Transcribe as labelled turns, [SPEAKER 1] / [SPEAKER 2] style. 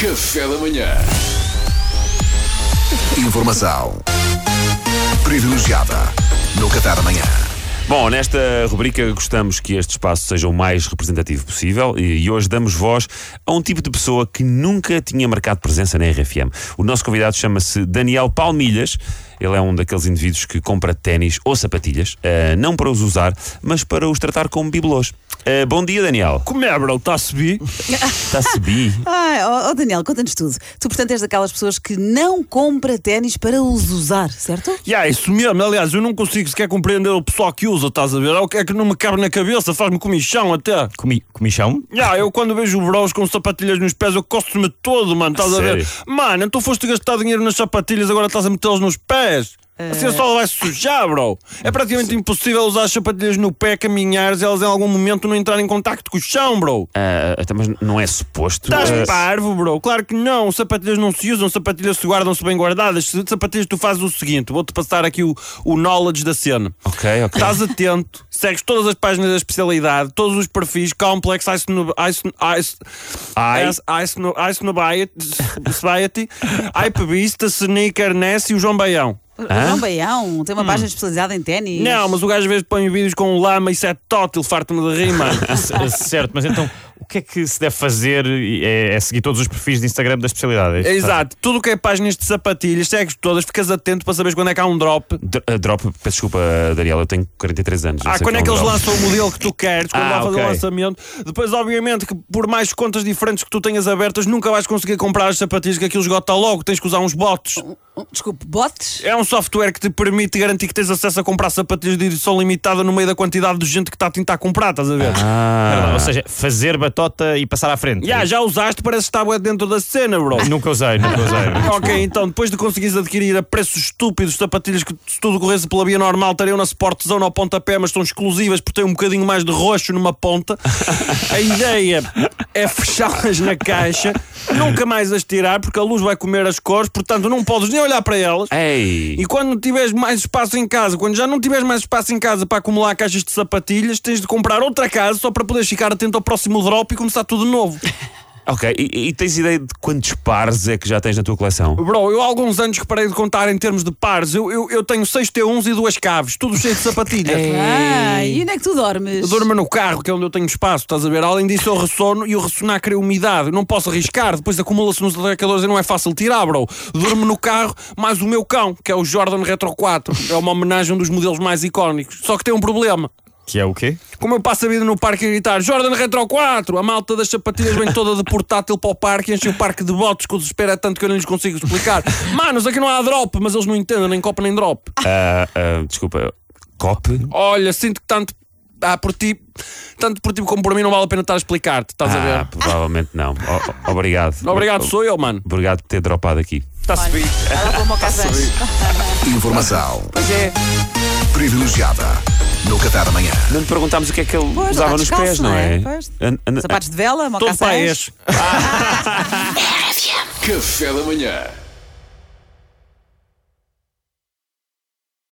[SPEAKER 1] Café da manhã.
[SPEAKER 2] Informação privilegiada no Café da manhã.
[SPEAKER 3] Bom, nesta rubrica gostamos que este espaço seja o mais representativo possível e hoje damos voz a um tipo de pessoa que nunca tinha marcado presença na RFM. O nosso convidado chama-se Daniel Palmilhas. Ele é um daqueles indivíduos que compra ténis ou sapatilhas, não para os usar, mas para os tratar como bibelôs. Bom dia, Daniel.
[SPEAKER 4] Como é, bro? Está-se bem?
[SPEAKER 3] Está-se bem?
[SPEAKER 5] Daniel, conta-nos tudo. Tu, portanto, és daquelas pessoas que não compra ténis para os usar, certo?
[SPEAKER 4] Isso mesmo. Aliás, eu não consigo sequer compreender o pessoal que usa, estás a ver? É o que é que não me cabe na cabeça, faz-me comichão até.
[SPEAKER 6] Comichão?
[SPEAKER 4] Eu quando vejo bros com sapatilhas nos pés, eu costo-me todo, mano, estás a ver? Mano, então foste gastar dinheiro nas sapatilhas, agora estás a metê-las nos pés. Assim a sola vai se sujar, bro. É praticamente impossível usar as sapatilhas no pé, caminhar, e elas em algum momento não entrarem em contacto com o chão, bro.
[SPEAKER 3] Mas não é suposto.
[SPEAKER 4] Estás parvo, bro? Claro que não. Sapatilhas não se usam, sapatilhas se guardam-se bem guardadas. Sapatilhas tu fazes o seguinte, vou-te passar aqui o knowledge da cena.
[SPEAKER 3] Ok.
[SPEAKER 4] Estás atento, segues todas as páginas da especialidade, todos os perfis, Complex, Society, Hypebeast, Sneaker, Ness e o João Baião.
[SPEAKER 5] João Baião tem uma página especializada em ténis.
[SPEAKER 4] Não, mas o gajo às vezes põe vídeos com um lama e isso é tótil, farto-me de rir, mano.
[SPEAKER 6] Certo, mas então o que é que se deve fazer? É seguir todos os perfis de Instagram da especialidade?
[SPEAKER 4] Exato, tudo o que é páginas de sapatilhas, segues todas, ficas atento para saberes quando é que há um drop.
[SPEAKER 3] Drop, peço desculpa, Daniel, eu tenho 43 anos.
[SPEAKER 4] Quando é que eles lançam o modelo que tu queres, quando vai fazer o
[SPEAKER 3] ok.
[SPEAKER 4] lançamento. Depois, obviamente, que por mais contas diferentes que tu tenhas abertas, nunca vais conseguir comprar as sapatilhas, que aquilo esgota logo, tens que usar uns bots.
[SPEAKER 5] Desculpe, bots?
[SPEAKER 4] É um software que te permite garantir que tens acesso a comprar sapatilhas de edição limitada no meio da quantidade de gente que está a tentar comprar, estás a ver?
[SPEAKER 6] Ou seja, fazer batota e passar à frente.
[SPEAKER 4] Já usaste, parece que está dentro da cena, bro.
[SPEAKER 6] Nunca usei.
[SPEAKER 4] Ok, então depois de conseguires adquirir a preços estúpidos sapatilhas que se tudo corresse pela via normal estariam na Sport Zone ao pontapé, mas são exclusivas porque têm um bocadinho mais de roxo numa ponta, a ideia é fechá-las na caixa, nunca mais as tirar porque a luz vai comer as cores, portanto não podes nem olhar para elas.
[SPEAKER 3] Ei.
[SPEAKER 4] E quando tiveres mais espaço em casa, quando já não tiveres mais espaço em casa para acumular caixas de sapatilhas, tens de comprar outra casa só para poderes ficar atento ao próximo drop e começar tudo de novo.
[SPEAKER 3] Ok, e tens ideia de quantos pares é que já tens na tua coleção?
[SPEAKER 4] Bro, eu há alguns anos que parei de contar em termos de pares. Eu tenho 6 T1s e 2 caves, tudo cheio de sapatilhas.
[SPEAKER 5] E onde é que tu dormes?
[SPEAKER 4] Eu durmo no carro, que é onde eu tenho espaço, estás a ver? Além disso, eu ressono e o ressonar cria umidade. Eu não posso arriscar, depois acumula-se nos atracadores e não é fácil tirar, bro. Durmo no carro, mais o meu cão, que é o Jordan Retro 4. É uma homenagem a um dos modelos mais icónicos. Só que tem um problema.
[SPEAKER 6] Que é o quê?
[SPEAKER 4] Como eu passo a vida no parque a gritar Jordan Retro 4, a malta das sapatilhas vem toda de portátil para o parque e enche o parque de botes, que o desespero é tanto que eu não lhes consigo explicar. Manos, aqui não há drop, mas eles não entendem, nem copo nem drop.
[SPEAKER 3] Desculpa, cop?
[SPEAKER 4] Olha, sinto que tanto por ti como por mim não vale a pena estar a explicar-te, estás a ver?
[SPEAKER 3] Provavelmente não. Obrigado.
[SPEAKER 4] Obrigado, sou eu, mano.
[SPEAKER 3] Obrigado por ter dropado aqui.
[SPEAKER 4] Está-se bem.
[SPEAKER 5] Ela como o café.
[SPEAKER 2] Informação
[SPEAKER 4] Pois é.
[SPEAKER 2] privilegiada no Café da manhã.
[SPEAKER 3] Não te perguntámos o que é que ele
[SPEAKER 5] Pois,
[SPEAKER 3] usava
[SPEAKER 5] anda
[SPEAKER 3] nos
[SPEAKER 5] descalço,
[SPEAKER 3] pés, não é?
[SPEAKER 5] Pois. Sapatos de vela,
[SPEAKER 4] Todo
[SPEAKER 5] mocassins.
[SPEAKER 4] país.
[SPEAKER 1] Café da manhã.